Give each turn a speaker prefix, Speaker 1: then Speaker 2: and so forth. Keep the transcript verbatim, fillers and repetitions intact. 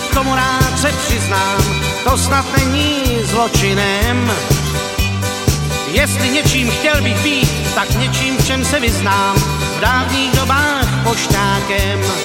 Speaker 1: komu rád se přiznám, to snad není zločinem. Jestli něčím chtěl bych být, tak něčím, v čem se vyznám, v dávných dobách pošťákem.